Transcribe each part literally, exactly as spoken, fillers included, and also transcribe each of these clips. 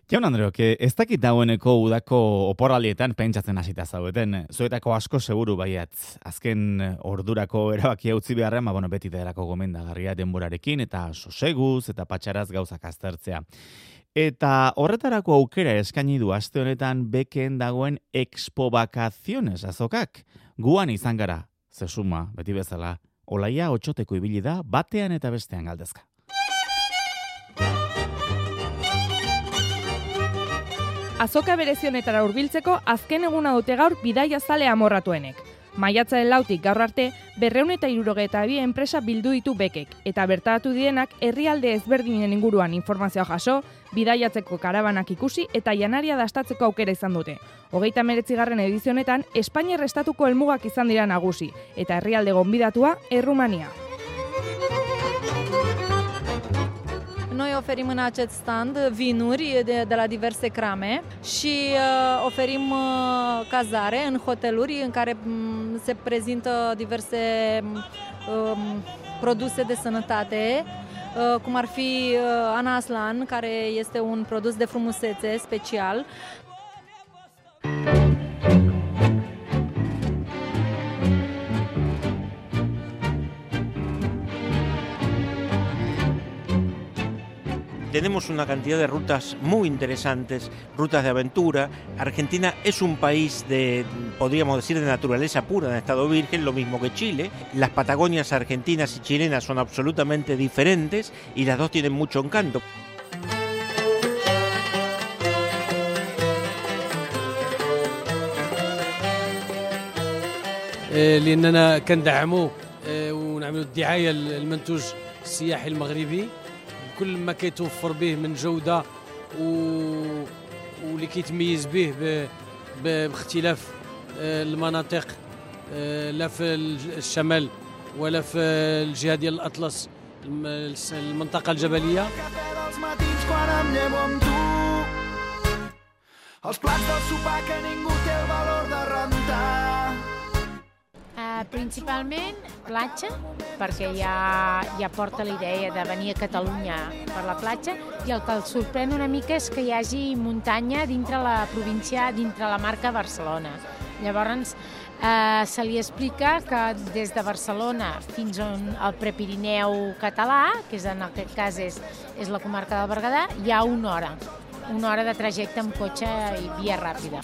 Jaun Andreok, ez dakit dagoeneko udako oporraldietan pentsatzen hasita zaudeten. Zuetako asko seguru baiatz. Azken ordurako erabakia utzi beharrean, ba, bueno, beti delako gomendagarria denborarekin eta soseguz eta patxaraz gauzak aztertzea. Eta horretarako aukera eskaini du aste honetan beken dagoen Expo Vacaciones azokak. Guan izan gara, zesuma, beti bezala, Olaia Otxoteko ibili da batean eta bestean galdezka. Azoka berezionetara hurbiltzeko azken eguna dute gaur bidaia zale amorratuenek. Maiatzaren lautik gaur arte, berrehun eta hirurogeita bi enpresa bildu ditu bekek, eta bertaratu direnak herrialde ezberdinen inguruan informazioa jaso, bidaiatzeko karabanak ikusi eta janaria dastatzeko aukera izan dute. Hogeita hemeretzigarren edizionetan, Espainiar estatuko helmugak izan dira nagusi, eta herrialde gonbidatua Errumania. Noi oferim în acest stand vinuri de, de la diverse crame și uh, oferim uh, cazare în hoteluri în care um, se prezintă diverse um, produse de sănătate, uh, cum ar fi uh, Ana Aslan, care este un produs de frumusețe special. Tenemos una cantidad de rutas muy interesantes, rutas de aventura. Argentina es un país de, podríamos decir, de naturaleza pura, en estado virgen, lo mismo que Chile. Las Patagonias argentinas y chilenas son absolutamente diferentes y las dos tienen mucho encanto. لأننا كندعموا ونعملوا الدعاية للمنتوج السياحي المغربي كل ما كيتوفر به من جودة و... واللي كيتميز به ب... باختلاف المناطق لا في الشمال ولا في الجهة ديال الأطلس المنطقة الجبلية. Uh, principalment platja, perquè ja, ja porta la idea de venir a Catalunya per la platja, i el que el sorprèn una mica és que hi hagi muntanya dintre la província, dintre la marca Barcelona. Llavors, eh, se li explica que des de Barcelona fins al Prepirineu català, que és, en aquest cas és, és la comarca del Berguedà, hi ha una hora. Una hora de trajecte amb cotxe i via ràpida.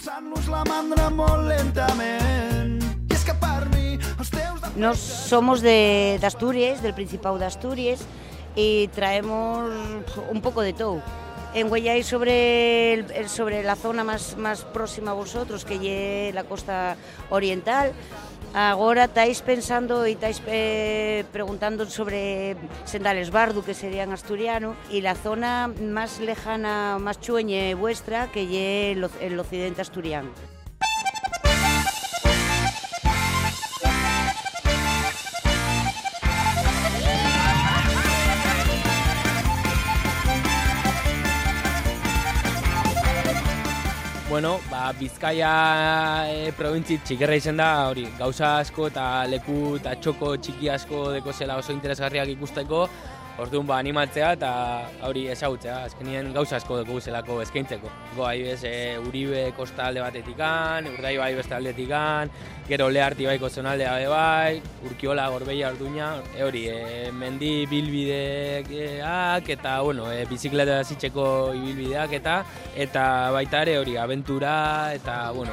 Nos somos de, de Asturias, del Principado de Asturias, y traemos un poco de todo. En Güellay sobre, el, sobre la zona más, más próxima a vosotros, que es la costa oriental. Ahora estáis pensando y estáis eh, preguntando sobre Sendales Bardu, que sería en asturiano, y la zona más lejana, más chueñe vuestra, que es el, el occidente asturiano. Bueno, ba, Bizkaia e, probintzi txikerra izan da, hori, gauza asko eta leku eta txoko txiki asko deko zela oso interesgarriak ikusteko, orduan ba, animatzea eta hori ezagutzea, azkenien gauza asko deko zelako eskaintzeko. Go, adibidez, e, Uribe kosta alde batetikan, Urdaibai beste aldetikan, gero Leharti baiko zonaldea be bai, Urkiola, Gorbeia, Orduña, e, hori, e, mendi bilbideak eta, bueno, e, bizikleta zitzeko ibilbideak eta, eta baita ere hori, abentura eta, bueno.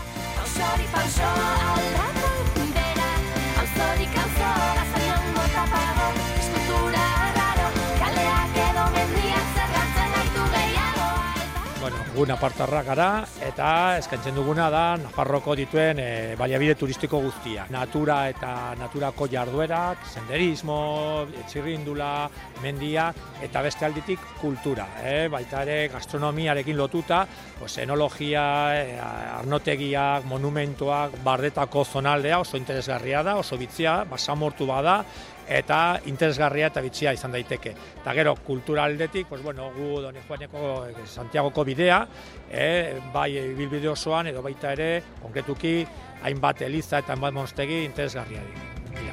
Bueno, gu napartarra gara eta eskaintzen duguna da Nafarroko dituen e, baliabide turistiko guztia. Natura eta naturako jarduerak, senderismo, txirrindula, mendia eta beste alditik kultura. Eh? Baita ere gastronomiarekin lotuta, pues, enologia, e, arnotegiak, monumentuak, bardetako zonaldea oso interesgarria da, oso bitzia, basamortu bada, eta interesgarria eta bitxia izan daiteke. Eta gero, kulturaldetik, pues, bueno, gu Doni Juaneko Santiagoko bidea, eh, bai bilbide osoan edo baita ere, konkretuki, hainbat eliza eta hainbat monstegi interesgarria dira.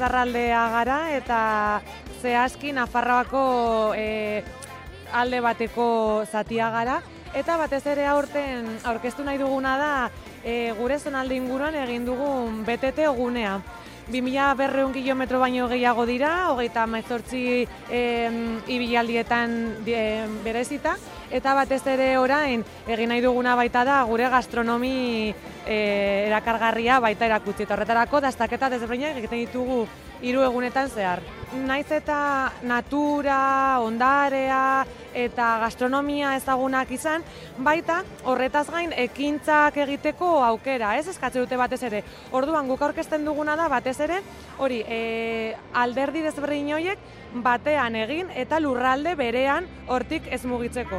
izarraldea gara eta zehazki Nafarroako e, alde bateko zatia gara. Eta batez ere aurten aurkeztu nahi duguna da e, gure zonalde inguruan egin dugun B T T gunea. bi mila berrehun kilometro baino gehiago dira, hogeita hemezortzi e, ibilalietan e, berezita, eta batez ere orain egin nahi duguna baita da gure gastronomi e, erakargarria baita erakutsi. Eta horretarako dastaketa desberdinak egiten ditugu hiru egunetan zehar. Naiz eta natura, ondarea eta gastronomia ezagunak izan, baita horretaz gain ekintzak egiteko aukera, ez eskatzen dute batez ere. Orduan guk aurkezten duguna da batez ere, hori e, alderdi desberdin horiek batean egin eta lurralde berean hortik ez mugitzeko.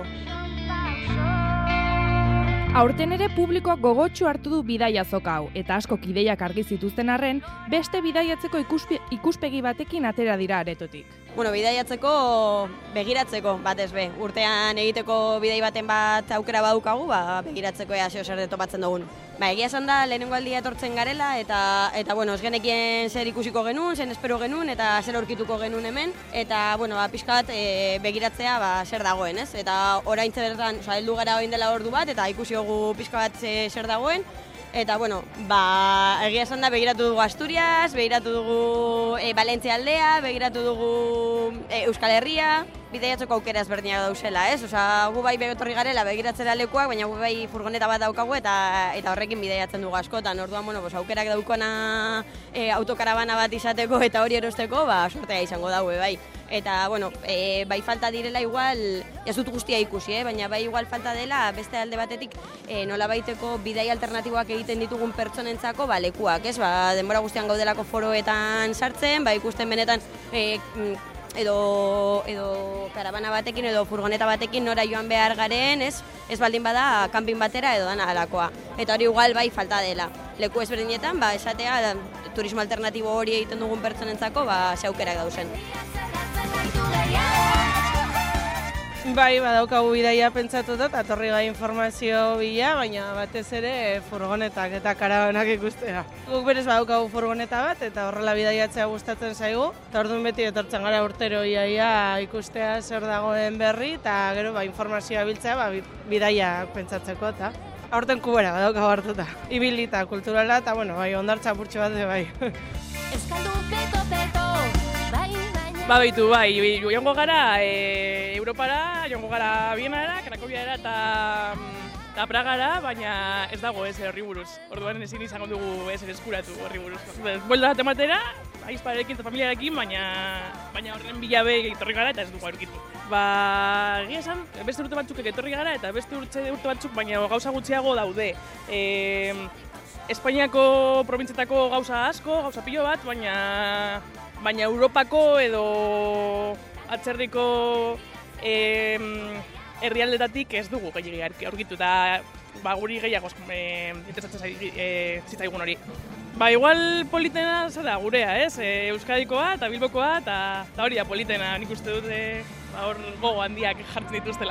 Aurten ere publikoak gogotsu hartu du bidaia azoka hau, eta asko ideiak argi zituzten arren, beste bidaiatzeko ikuspe, ikuspegi batekin atera dira aretotik. Bueno, bidaiatzeko begiratzeko batez be. Urtean egiteko bidai baten bat aukera badukagu, ba, begiratzeko ea zeo zer topatzen dugun. Ba, egia esan da, lehenengo aldia etortzen garela, eta, eta bueno, ez genekien zer ikusiko genuen, zen espero genuen, eta zer aurkituko genuen hemen, eta, bueno, ba, pixka bat e, begiratzea, ba, zer dagoen, ez? Eta oraintze bertan, oza, heldu gara orain dela ordu bat, eta ikusi dugu pixka bat e, zer dagoen, eta, bueno, ba, egia esan da, begiratu dugu Asturias, begiratu dugu e, Valentzia aldea, begiratu dugu e, Euskal Herria, bidaiatzeko aukera ezberdinak dauzela, ez? Osa, gu bai begotorri garela begiratzera lekuak, baina gu bai furgoneta bat daukagu eta eta horrekin bidaiatzen dugu askotan. Orduan, bueno, pues, aukerak daukona e, autokarabana bat izateko eta hori erosteko, ba, sortea izango daue, bai. Eta, bueno, e, bai falta direla igual, ez dut guztia ikusi, eh? Baina bai igual falta dela beste alde batetik e, nola baiteko bidai alternatiboak egiten ditugun pertsonentzako, ba, lekuak, ez? Ba, denbora guztian gaudelako foroetan sartzen, ba, ikusten benetan e, edo edo karabana batekin edo furgoneta batekin nora joan behar garen, ez? Ez baldin bada kanpin batera edo dana alakoa. Eta hori igual bai falta dela. Leku ezberdinetan, ba, esatea turismo alternatibo hori egiten dugun pertsonentzako, ba, ze aukerak dauzen. Bai, badaukagu bidaia pentsatuta eta torri gai informazio bila, baina batez ere furgonetak eta karabanak ikustea. Guk berez badaukagu furgoneta bat eta horrela bidaiatzea gustatzen zaigu. Eta orduan beti etortzen gara urtero iaia ikustea zer dagoen berri eta gero ba, informazioa biltzea ba, bidaia pentsatzeko eta aurten kubera badaukagu hartuta. Ibilita kulturala eta bueno, bai, ondartza purtsu bat bai. Eskaldu peko peko, bai, baina... Ba, baitu, bai, joango gara e, Europara, joango gara Bienara, Krakowiara eta, eta Pragara, baina ez dago ez horri buruz. Orduan ezin izango dugu ez eskuratu horri buruz. Buelta bat ematera, aizparekin eta familiarekin, baina, baina horren bilabe etorri gara eta ez dugu aurkitu. Ba, egia esan, beste urte batzuk etorri gara eta beste urte, urte batzuk, baina gauza gutxiago daude. E, Espainiako probintzetako gauza asko, gauza pilo bat, baina baina Europako edo atzerriko eh, herrialdetatik ez dugu gehiagia aurkitu eta ba, guri gehiago eh, interesatzen eh, zitzaigun hori. Ba, igual politena zara gurea, ez? E, Euskadikoa eta Bilbokoa eta, eta hori da politena, nik uste dut e, ba, hor gogo handiak jartzen dituztela.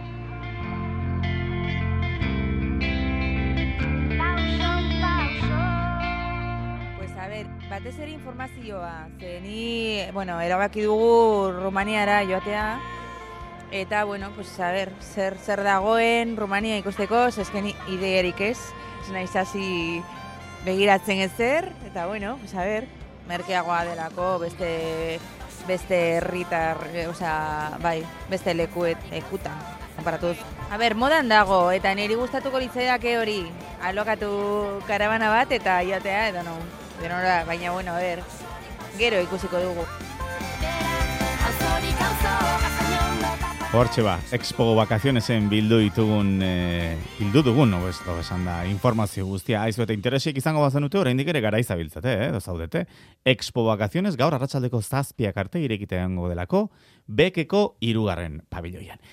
Batez ere informazioa, ze ni, bueno, erabaki dugu Rumaniara joatea, eta, bueno, pues, a ber, zer, zer dagoen Rumania ikusteko, zezken ideiarik ez, ez nahiz hasi begiratzen ez zer, eta, bueno, pues, a ber, merkeagoa delako, beste, beste herritar, osea, bai, beste lekuet, ekutan, konparatuz. A ber, modan dago, eta niri gustatuko litzaidake hori, alokatu karabana bat, eta joatea, edo no. Denora, baina, bueno, a ver, gero ikusiko dugu. Hortxe ba, Expo Vacacionesen bildu ditugun, eh, bildu dugun, no, esto esan da, informazio guztia, aizu eta interesik izango bazenute, oraindik ere garaiza biltzate, eh, dozaudete. Expo Vacaciones gaur arratsaldeko zazpiak arte irekite egongo delako, Bekeko hirugarren pabiloian.